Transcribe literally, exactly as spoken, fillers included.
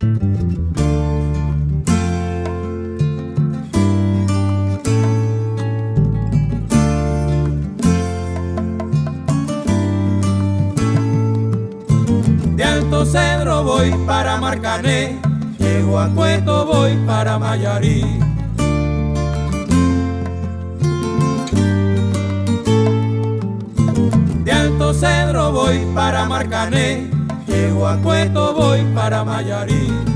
De Alto Cedro voy para Marcané, llego a Cueto voy para Mayarí. De Alto Cedro voy para Marcané, llego a Cueto voy para Mayarí.